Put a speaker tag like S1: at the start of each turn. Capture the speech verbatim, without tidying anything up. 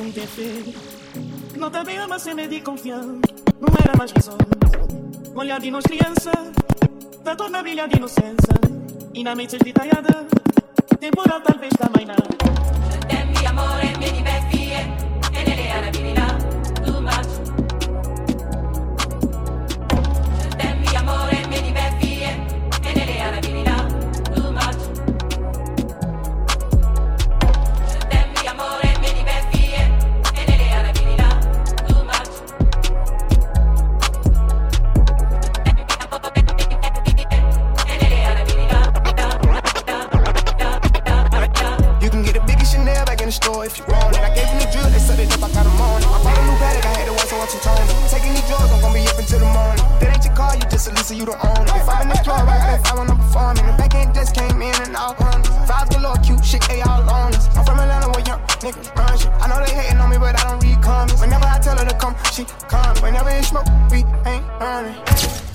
S1: sem ter fé. Não também ama sem medo e confiança. Não era mais que só olhar de nós criança, da torna brilha de inocência. E na mente esditaiada, temporal talvez também não.
S2: Tempi amore mi diverti e nelle arabilità too much. Tempi amore mi diverti e nelle arabilità too much. Tempi amore mi diverti e nelle arabilità too much.
S3: You can get a biggie Chanel back in the store if you want it. I gave them the drill, they set it up, I got them on it. I bought a new Patek, I had to watch, I want some tone. Taking these drugs, I'm gonna be up until the morning. That ain't your car, you just a Lisa, you don't own it. If I'm in this club, right there, I wanna perform it. The back end just came in and all hundreds. Fives galore, cute shit, they all on us. I'm from Atlanta where young niggas run shit. I know they hating on me, but I don't read comments. Whenever I tell her to come, she comes. Whenever it's smoke, we ain't running.